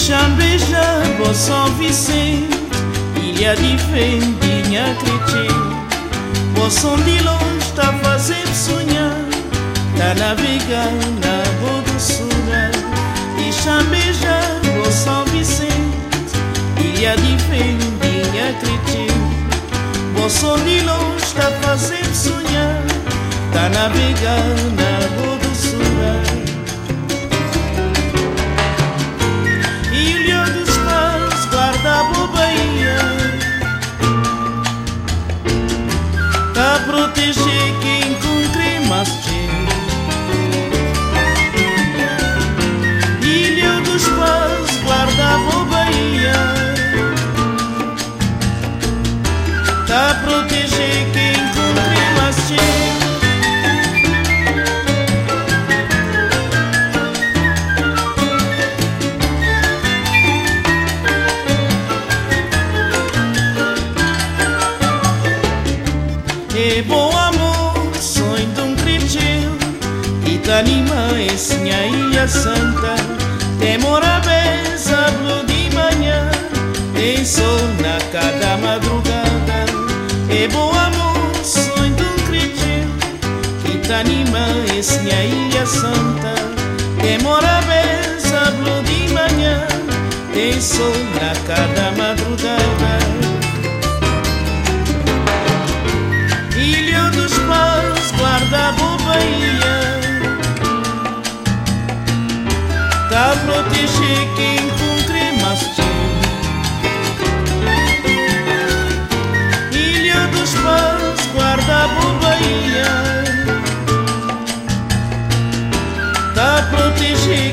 Xambeja, São Vicente, ilha de Vendinha, Cretinho. São de longe tá fazendo sonhar, tá navegando na boa doçura. E Xambeja, São Vicente, ilha de Vendinha, Cretinho. São de longe tá fazendo sonhar, tá navegando na boa doçura. Ilha dos Pais, guarda a boa Bahia, tá a proteger quem cumpre mais cheio. Ilha dos Pais, guarda a boa Bahia, tá a proteger quem cumpre mais cheio. É bom amor, sonho de um cristão, e te anima esse minha ilha santa. Tem mora beza, blue de manhã, tem sol na cada madrugada. É bom amor, sonho de um cristão, e te anima esse minha ilha santa. Tem mora beza, blue de manhã, tem sol na cada madrugada. Ilha dos Pais, guarda a boa Bahia, tá a proteger quem cumpre mais cheio. Ilha dos Pais, guarda a boa Bahia, tá a proteger